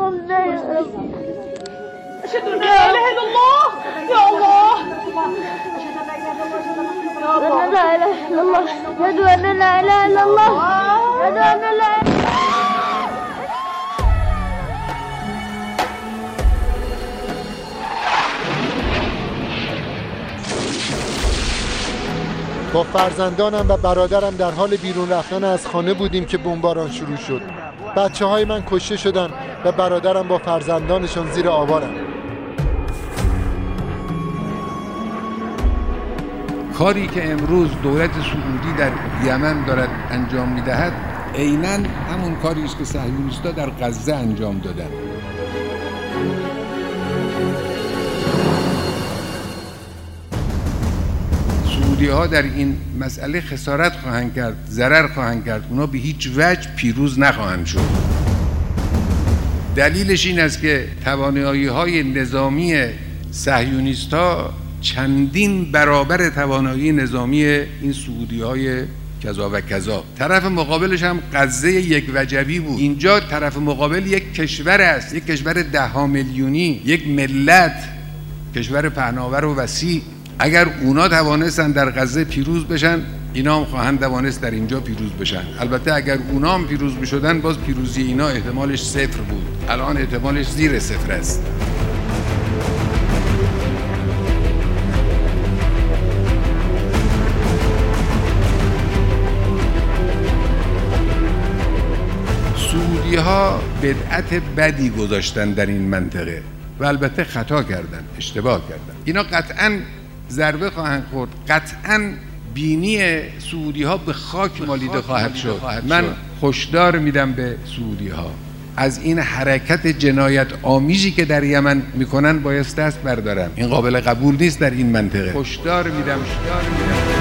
أشهد أن لا إله إلا الله. يا الله. لا إله إلا الله. أشهد أن لا إله إلا الله. أشهد أن لا إله. با فرزندانم و برادرم در حال بیرون رفتن از خانه بودیم که بمباران شروع شد. بچه‌های من کشته شدن و برادرم با فرزندانشان زیر آوارند. کاری که امروز دولت سعودی در یمن دارد انجام می‌دهد عیناً همون کاری است که صهیونیست‌ها در غزه انجام دادند. سعودی‌ها در این مسئله خسارت خواهند کرد، ضرر خواهند کرد، اونا به هیچ وجه پیروز نخواهند شد. دلیلش این است که توانایی‌های نظامی صهیونیست‌ها چندین برابر توانایی نظامی این سعودی‌های کذا و کذا. طرف مقابلش هم غزه یک وجبی بود. اینجا طرف مقابل یک کشور است، یک کشور 10 میلیونی، یک ملت، کشور پهناور و وسیع. اگر اونا توانستن در غزه پیروز بشن، اینا هم خواهند توانست در اینجا پیروز بشن. البته اگر اونا هم پیروز بشدن، باز پیروزی اینا احتمالش 0 بود. الان احتمالش زیر 0 است. سعودی‌ها بدعت بدی گذاشتن در این منطقه و البته خطا کردن، اشتباه کردن. اینا قطعاً ضربه خواهند خورد، قطعاً بینی سعودی‌ها به خاک مالیده خواهد شد. من هشدار میدم به سعودی‌ها، از این حرکت جنایت آمیزی که در یمن میکنن باید دست بردارن. این قابل قبول نیست در این منطقه. هشدار میدم.